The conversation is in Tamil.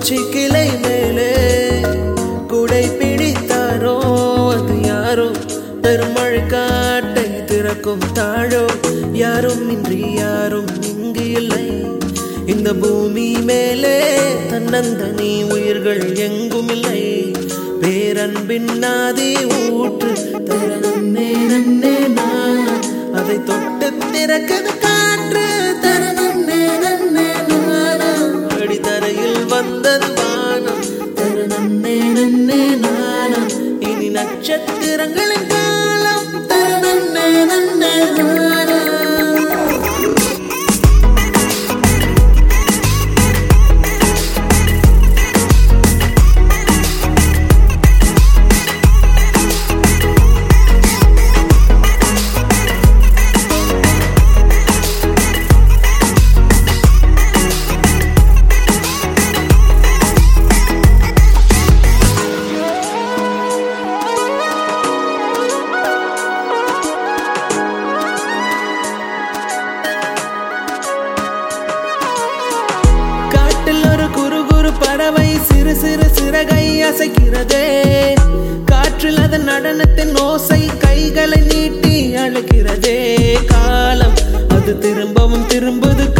உச்சி கிளை மேலே குடை பிடித்தாரோ அது யாரோ பெருமழை காட்டை திறக்கும் தாழோ யாரும் இன்றி யாரும் இங்கு இல்லை இந்த பூமி மேலே தன்னந்தனி உயிர்கள் எங்கும் இல்லை பேரன்பின் நாதி ஊற்று தரணே நன்னே நான் அதை தொட்டு திறக்கது காற்று தரணே நன்னே நானம் அடித்தரையில் வந்தது வானம் தரணே நன்னே நானம் இனி நட்சத்திரங்களின் காலம் தரணே நன்னே நானம் பறவை சிறு சிறு சிறகை அசைக்கிறதே காற்றில் அதன் நடனத்தின் ஓசை கைகளை நீட்டி அழுகிறதே காலம் அது திரும்பவும் திரும்புது